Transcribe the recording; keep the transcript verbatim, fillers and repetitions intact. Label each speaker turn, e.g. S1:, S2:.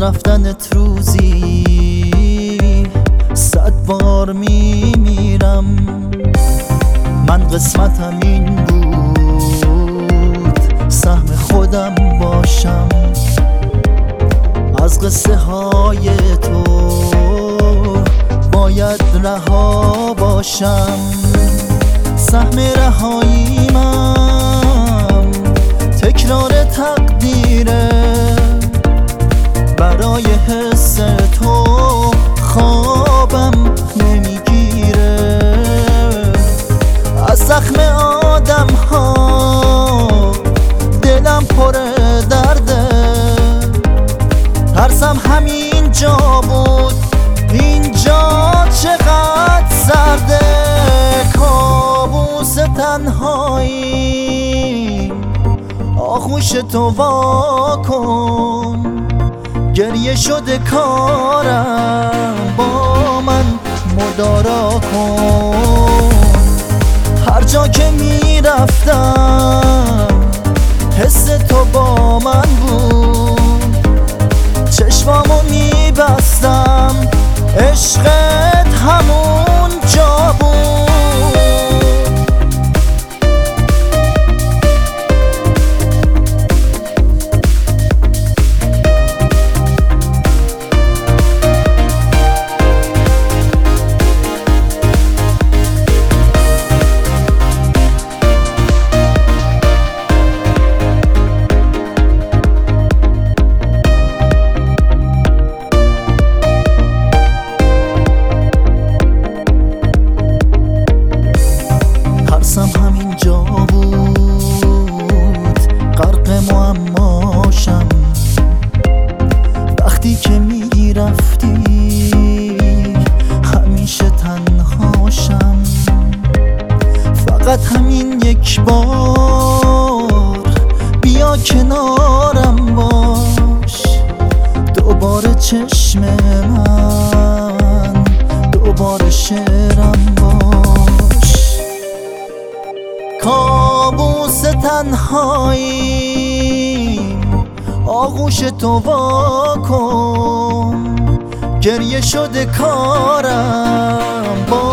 S1: رفتنت روزی صد بار میمیرم. من قسمتم این بود سهم خودم باشم، از قصه های تو باید رها باشم. سهم رهاییمم تکرار تقدیره، برای حس تو خوابم نمیگیره. از زخم آدم ها دلم پر درده، ترسم همین جا بود اینجا چقدر سرده. کابوس تنهایی آغوش تو وا کن، گریه شده کارم با من مدارا کن. هر جا که میرفتم حس تو با من بود، چشمامو میبستم عشقت همون جا بود. همین جا بود غرق معماشم، وقتی که میرفتی همیشه تنهاشم. فقط همین یک بار بیا کنارم باش، دوباره چشم من دوباره شعرم باش. کابوس تنهایی آغوش تو وا کن، گریه شده کارم با